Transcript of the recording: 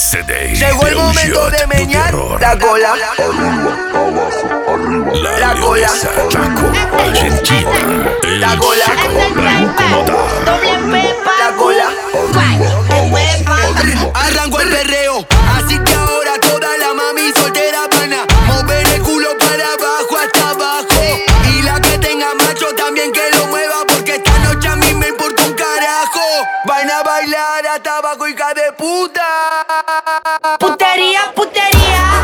CD. Llegó el momento de meñar la cola. La cola. Chaco, Argentina. El La cola. Bravuco Nota. La cola. Arrancó el perreo, así que ahora toda la mami soltera van a mover el culo para abajo hasta abajo. Y la que tenga macho también que lo mueva, porque esta noche a mí me importa un carajo. Van a bailar hasta abajo, hija de puta. Putería, putería.